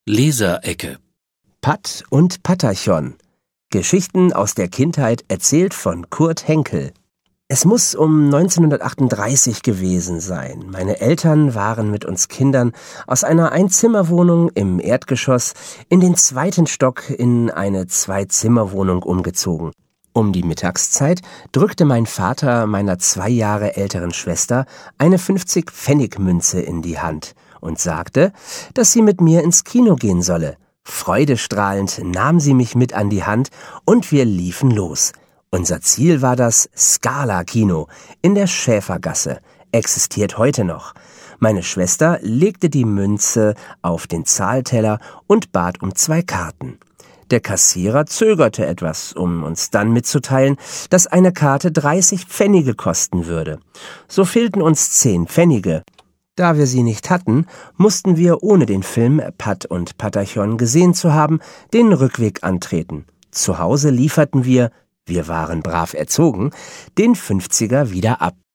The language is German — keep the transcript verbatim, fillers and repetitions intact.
Leserecke. Pat und Patachon. Geschichten aus der Kindheit erzählt von Kurt Henkel. Es muss um neunzehnhundertachtunddreißig gewesen sein. Meine Eltern waren mit uns Kindern aus einer Einzimmerwohnung im Erdgeschoss in den zweiten Stock in eine Zwei-Zimmer-Wohnung umgezogen. Um die Mittagszeit drückte mein Vater meiner zwei Jahre älteren Schwester eine fünfzig-Pfennig-Münze in die Hand und sagte, dass sie mit mir ins Kino gehen solle. Freudestrahlend nahm sie mich mit an die Hand und wir liefen los. Unser Ziel war das Scala-Kino in der Schäfergasse, existiert heute noch. Meine Schwester legte die Münze auf den Zahlteller und bat um zwei Karten. Der Kassierer zögerte etwas, um uns dann mitzuteilen, dass eine Karte dreißig Pfennige kosten würde. So fehlten uns zehn Pfennige. Da wir sie nicht hatten, mussten wir, ohne den Film Pat und Patachon gesehen zu haben, den Rückweg antreten. Zu Hause lieferten wir, wir waren brav erzogen, den Fünfziger wieder ab.